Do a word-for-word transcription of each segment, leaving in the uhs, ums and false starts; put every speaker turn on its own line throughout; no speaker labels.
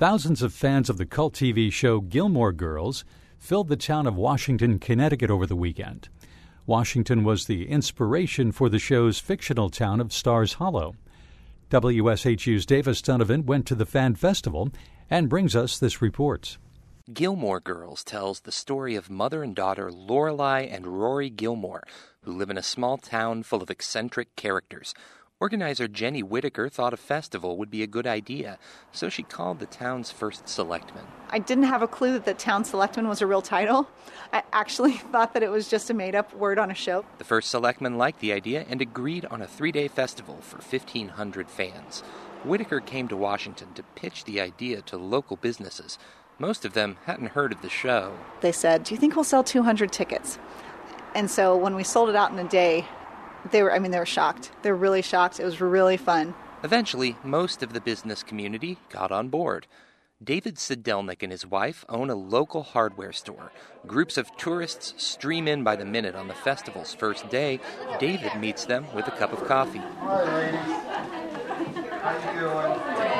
Thousands of fans of the cult T V show Gilmore Girls filled the town of Washington, Connecticut over the weekend. Washington was the inspiration for the show's fictional town of Stars Hollow. W S H U's Davis Donovan went to the fan festival and brings us this report.
Gilmore Girls tells the story of mother and daughter Lorelai and Rory Gilmore, who live in a small town full of eccentric characters. Organizer Jenny Whitaker thought a festival would be a good idea, so she called the town's first selectman.
I didn't have a clue that the town selectman was a real title. I actually thought that it was just a made-up word on a show.
The first selectman liked the idea and agreed on a three-day festival for fifteen hundred fans. Whitaker came to Washington to pitch the idea to local businesses. Most of them hadn't heard of the show.
They said, "Do you think we'll sell two hundred tickets?" And so when we sold it out in a day, they were, I mean, they were shocked. They were really shocked. It was really fun.
Eventually, most of the business community got on board. David Sidelnik and his wife own a local hardware store. Groups of tourists stream in by the minute on the festival's first day. David meets them with a cup of coffee.
Hi, ladies. How you doing?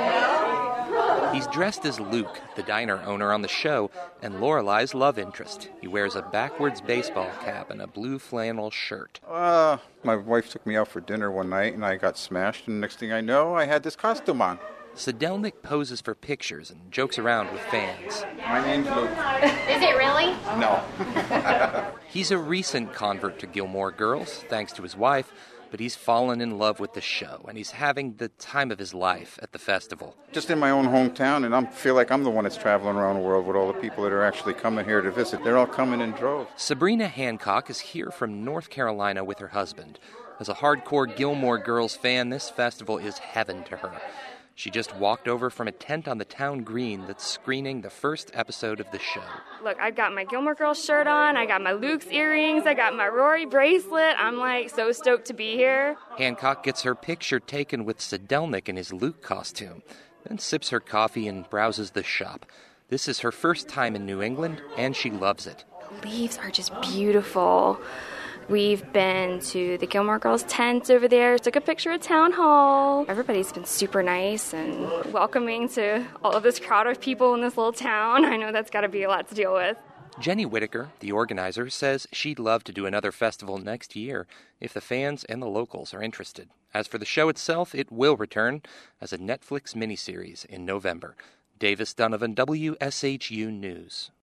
He's dressed as Luke, the diner owner on the show, and Lorelai's love interest. He wears a backwards baseball cap and a blue flannel shirt.
Uh, my wife took me out for dinner one night, and I got smashed, and next thing I know, I had this costume on.
Sidelnik poses for pictures and jokes around with fans.
My name's Luke.
Is it really?
No.
He's a recent convert to Gilmore Girls, thanks to his wife, but he's fallen in love with the show, and he's having the time of his life at the festival.
Just in my own hometown, and I feel like I'm the one that's traveling around the world with all the people that are actually coming here to visit. They're all coming in droves.
Sabrina Hancock is here from North Carolina with her husband. As a hardcore Gilmore Girls fan, this festival is heaven to her. She just walked over from a tent on the town green that's screening the first episode of the show.
Look, I've got my Gilmore Girls shirt on, I got my Luke's earrings, I got my Rory bracelet. I'm like so stoked to be here.
Hancock gets her picture taken with Sidelnik in his Luke costume, then sips her coffee and browses the shop. This is her first time in New England, and she loves it.
The leaves are just beautiful. We've been to the Gilmore Girls tent over there, took a picture at Town Hall. Everybody's been super nice and welcoming to all of this crowd of people in this little town. I know that's got to be a lot to deal with.
Jenny Whitaker, the organizer, says she'd love to do another festival next year if the fans and the locals are interested. As for the show itself, it will return as a Netflix miniseries in November. Davis Donovan, W S H U News.